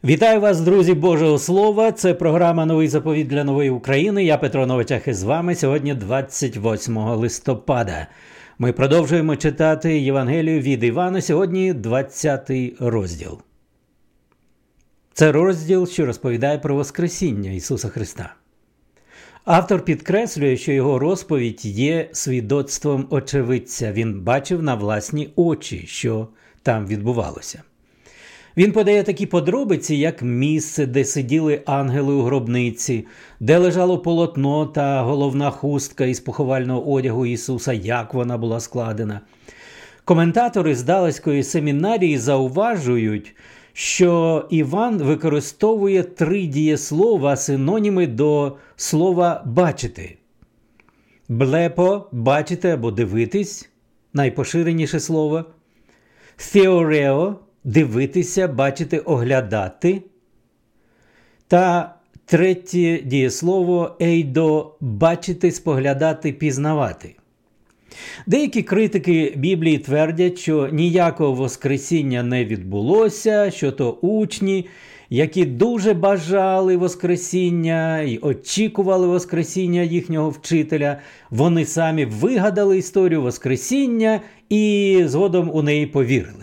Вітаю вас, друзі Божого Слова. Це програма «Новий заповіт для нової України». Я Петро Новичах із вами. Сьогодні 28 листопада. Ми продовжуємо читати Євангелію від Івана. Сьогодні 20 розділ. Це розділ, що розповідає про Воскресіння Ісуса Христа. Автор підкреслює, що його розповідь є свідоцтвом очевидця. Він бачив на власні очі, що там відбувалося. Він подає такі подробиці, як місце, де сиділи ангели у гробниці, де лежало полотно та головна хустка із поховального одягу Ісуса, як вона була складена. Коментатори з Даласької семінарії зауважують, що Іван використовує 3 дієслова, синоніми до слова «бачити». Блепо – бачити або дивитись, найпоширеніше слово. Theoreo – дивитися, бачити, оглядати. Та третє дієслово «ейдо» – бачити, споглядати, пізнавати. Деякі критики Біблії твердять, що ніякого Воскресіння не відбулося, що то учні, які дуже бажали Воскресіння і очікували Воскресіння їхнього вчителя, вони самі вигадали історію Воскресіння і згодом у неї повірили.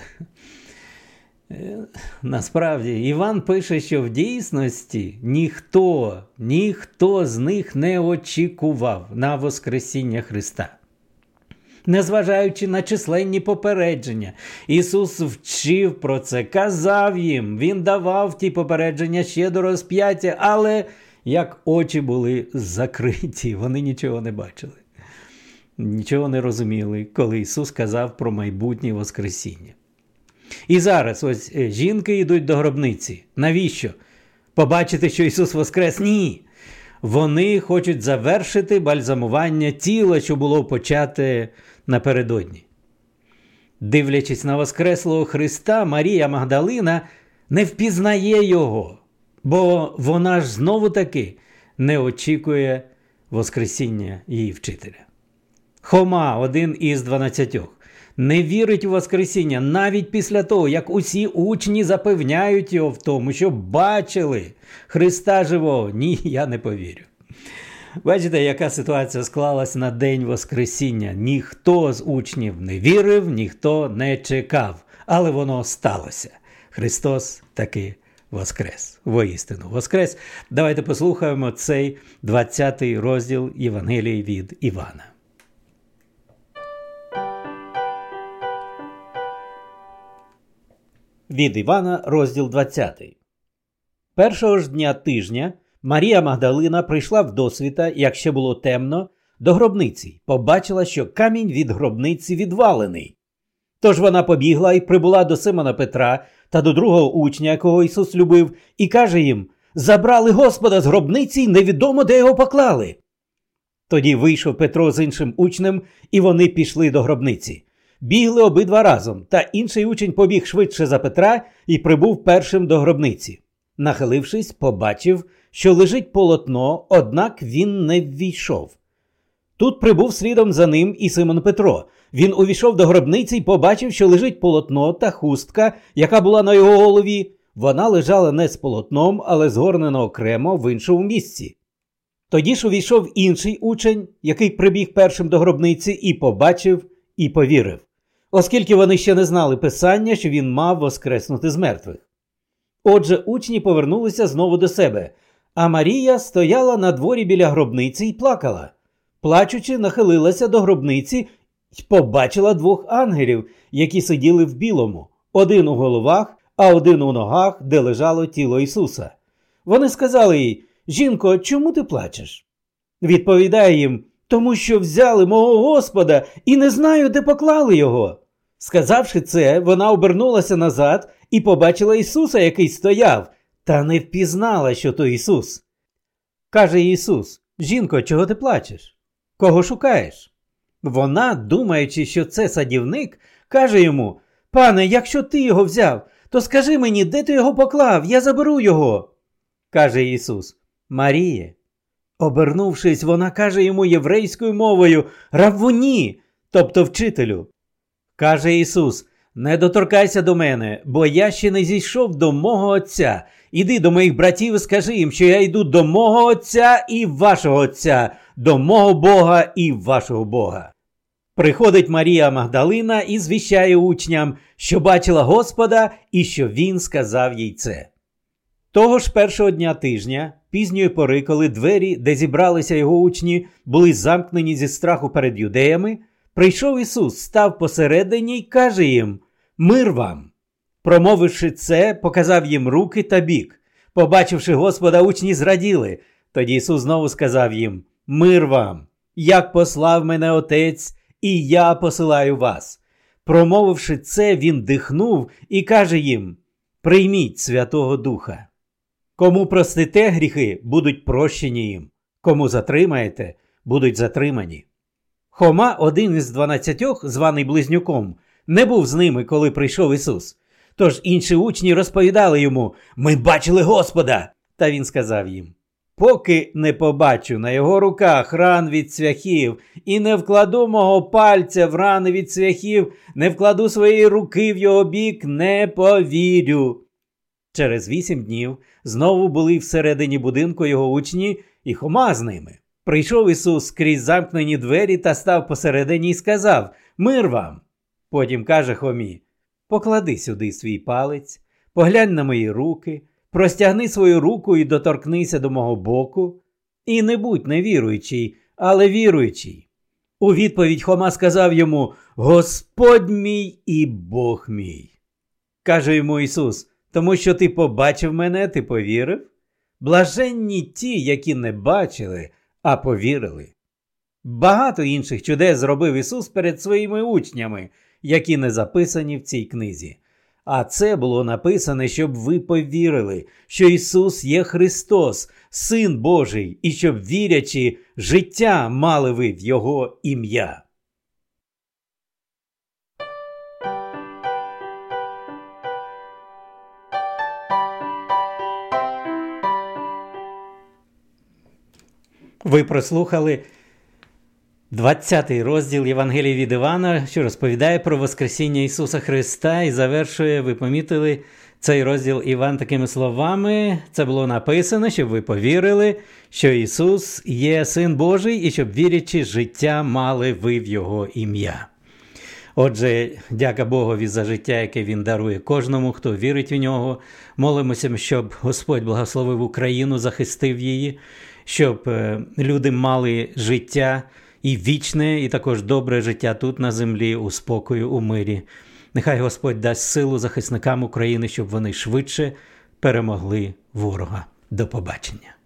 Насправді, Іван пише, що в дійсності ніхто з них не очікував на Воскресіння Христа. Незважаючи на численні попередження, Ісус вчив про це, казав їм, Він давав ті попередження ще до розп'яття, але як очі були закриті, вони нічого не бачили. Нічого не розуміли, коли Ісус казав про майбутнє Воскресіння. І зараз ось жінки йдуть до гробниці. Навіщо? Побачити, що Ісус воскрес? Ні. Вони хочуть завершити бальзамування тіла, що було почате напередодні. Дивлячись на воскреслого Христа, Марія Магдалина не впізнає Його, бо вона ж знову-таки не очікує Воскресіння її вчителя. Хома, один із 12, не вірить у Воскресіння навіть після того, як усі учні запевняють його в тому, що бачили Христа живого. Ні, я не повірю. Бачите, яка ситуація склалась на день Воскресіння. Ніхто з учнів не вірив, ніхто не чекав. Але воно сталося. Христос таки воскрес. Воістину воскрес. Давайте послухаємо цей 20-й розділ Євангелії від Івана. Від Івана, розділ 20. Першого ж дня тижня Марія Магдалина прийшла вдосвіта, як ще було темно, до гробниці. Побачила, що камінь від гробниці відвалений. Тож вона побігла і прибула до Симона Петра та до другого учня, якого Ісус любив, і каже їм: «Забрали Господа з гробниці й невідомо, де його поклали». Тоді вийшов Петро з іншим учнем, і вони пішли до гробниці. Бігли обидва разом, та інший учень побіг швидше за Петра і прибув першим до гробниці. Нахилившись, побачив, що лежить полотно, однак він не ввійшов. Тут прибув слідом за ним і Симон Петро. Він увійшов до гробниці і побачив, що лежить полотно та хустка, яка була на його голові. Вона лежала не з полотном, але згорнена окремо в іншому місці. Тоді ж увійшов інший учень, який прибіг першим до гробниці, і побачив, і повірив, оскільки вони ще не знали Писання, що він мав воскреснути з мертвих. Отже, учні повернулися знову до себе, а Марія стояла на дворі біля гробниці і плакала. Плачучи, нахилилася до гробниці і побачила 2 ангелів, які сиділи в білому, один у головах, а один у ногах, де лежало тіло Ісуса. Вони сказали їй: «Жінко, чому ти плачеш?» Відповідає їм: «Тому що взяли мого Господа і не знаю, де поклали його». Сказавши це, вона обернулася назад і побачила Ісуса, який стояв, та не впізнала, що то Ісус. Каже Ісус: «Жінко, чого ти плачеш? Кого шукаєш?» Вона, думаючи, що це садівник, каже йому: «Пане, якщо ти його взяв, то скажи мені, де ти його поклав, я заберу його». Каже Ісус: «Маріє». Обернувшись, вона каже йому єврейською мовою: «Раввуні», тобто вчителю. Каже Ісус: не доторкайся до мене, бо я ще не зійшов до мого Отця. Іди до моїх братів і скажи їм, що я йду до мого Отця і вашого Отця, до мого Бога і вашого Бога». Приходить Марія Магдалина і звіщає учням, що бачила Господа і що Він сказав їй це. Того ж першого дня тижня, пізньої пори, коли двері, де зібралися його учні, були замкнені зі страху перед юдеями, прийшов Ісус, став посередині й каже їм: «Мир вам!» Промовивши це, показав їм руки та бік. Побачивши Господа, учні зраділи. Тоді Ісус знову сказав їм: «Мир вам! Як послав мене Отець, і я посилаю вас». Промовивши це, Він дихнув і каже їм: «Прийміть Святого Духа. Кому простите гріхи, будуть прощені їм. Кому затримаєте, будуть затримані». Хома, один із 12, званий Близнюком, не був з ними, коли прийшов Ісус. Тож інші учні розповідали йому: «Ми бачили Господа!» Та він сказав їм: «Поки не побачу на його руках ран від цвяхів, і не вкладу мого пальця в рани від цвяхів, не вкладу своєї руки в його бік, не повірю». Через 8 днів знову були всередині будинку його учні, і Хома з ними. Прийшов Ісус крізь замкнені двері та став посередині і сказав: «Мир вам!» Потім каже Хомі: «Поклади сюди свій палець, поглянь на мої руки, простягни свою руку і доторкнися до мого боку, і не будь невіруючий, але віруючий». У відповідь Хома сказав йому: «Господь мій і Бог мій». Каже йому Ісус: «Тому що ти побачив мене, ти повірив? Блаженні ті, які не бачили, а повірили». Багато інших чудес зробив Ісус перед своїми учнями, які не записані в цій книзі. А це було написане, щоб ви повірили, що Ісус є Христос, Син Божий, і щоб, вірячи, життя мали ви в Його ім'я. Ви прослухали 20-й розділ Євангелії від Івана, що розповідає про Воскресіння Ісуса Христа, і завершує, ви помітили, цей розділ Іван такими словами: «Це було написано, щоб ви повірили, що Ісус є Син Божий, і щоб, вірячи, життя мали ви в Його ім'я». Отже, дяка Богові за життя, яке Він дарує кожному, хто вірить в Нього. Молимося, щоб Господь благословив Україну, захистив її, щоб люди мали життя і вічне, і також добре життя тут на землі, у спокою, у мирі. Нехай Господь дасть силу захисникам України, щоб вони швидше перемогли ворога. До побачення.